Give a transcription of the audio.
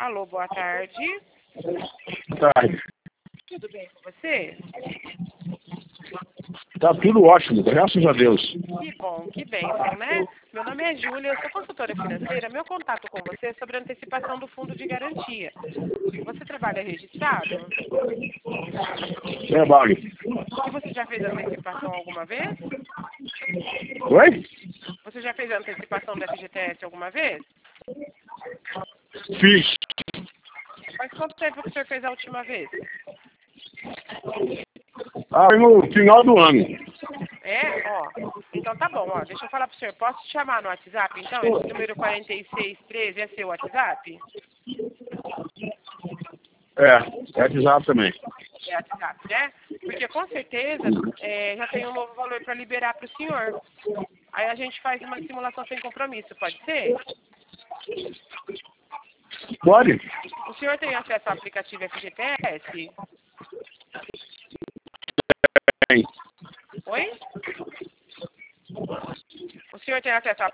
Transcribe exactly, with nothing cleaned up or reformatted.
Alô, boa tarde. Boa tarde. Tudo bem com você? Tá tudo ótimo, graças a Deus. Que bom, que bênção, né? Meu nome é Júlia, eu sou consultora financeira. Meu contato com você é sobre a antecipação do fundo de garantia. Você trabalha registrado? Trabalho. E você já fez antecipação alguma vez? Oi? Você já fez a antecipação do F G T S alguma vez? Fiz. Faz quanto tempo que o senhor fez a última vez? Ah, no final do ano. É? Ó. Então tá bom, ó. Deixa eu falar pro senhor. Posso te chamar no WhatsApp, então? Esse número quarenta e seis treze é seu WhatsApp? É, é WhatsApp também. É WhatsApp, né? Porque com certeza é, já tem um novo valor para liberar para o senhor. Aí a gente faz uma simulação sem compromisso, pode ser? Pode? O senhor tem acesso ao aplicativo F G T S? Tem. Oi? O senhor tem acesso ao